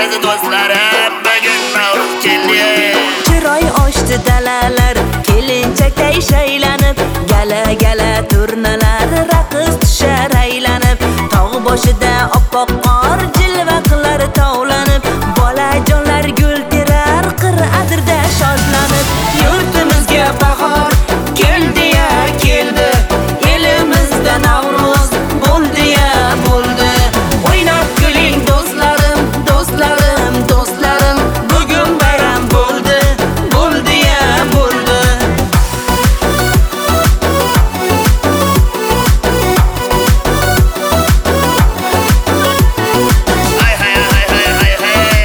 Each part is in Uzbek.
aziz do'stlarim, bugun Navruz keldi. Chiroy ochdi dalalar, kelinchakday shaylanib, gala turnalar raqs tushar aylanib, tog' boshida oppoq qor jilva qilar tovlanib, bolajonlar gul terar qir adirda shodlanib. Yurtimizga bahor keldi-ya keldi, elimizda Navruz bo'ldi-ya bo'ldi. O'ynab kuling do'stlarim, do'stlarim, do'stlarim, bugun bayram bo'ldi, bo'ldi-ya bo'ldi. Hay hay hay hay hay hay.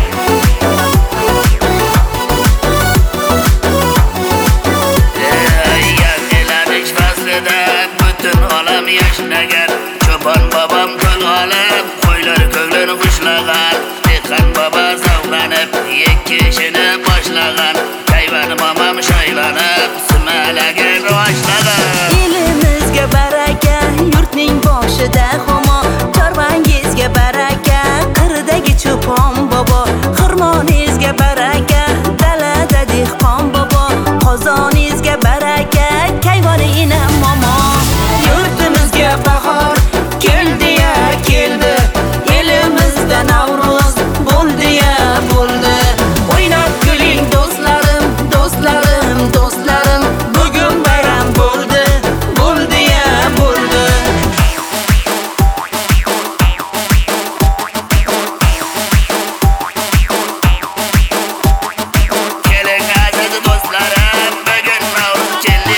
Yangilanış faslida butun olam yashnagan, cho'pon bobom qo'l olib, qo'ylar ko'nglim xushlagan, dehqon bobo zavqlanib, ikki ishini boshlagan, kayvan momam shaylanib, sumalagin rivojlagan. Elimizga baraka, yurtning boshida xumo, chorvangizga baraka, qirdagi cho'pon bobo, xirmoningizga baraka, dalada dehqon bobo, qozoningizga baraka, kayvoni inam momo. Yurtimizga bahor keldi-ya keldi, elimizda Navruz bo'ldi-ya bo'ldi. O'ynab kuling do'stlarim, do'stlarim, do'stlarim, bugun bayram bo'ldi, bo'ldi-ya bo'ldi. Keling aziz do'stlarim, bugun Navruz keldi.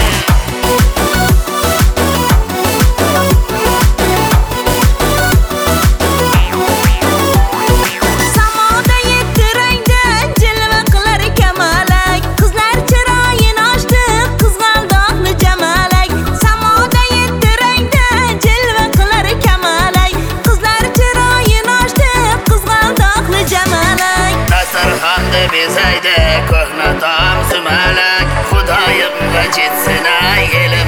Samoda yettirangda jilva qilar kamalak, qizlar chiroyin ochdi, qizg'aldoqni jamalak. Samoda yettirangda jilva qilar kamalak, qizlar chiroyin ochdi, qizg'aldoqni jamalak. Dasturxonni bezaydi ko'hna taom sumalak, Xudoyim va jetsina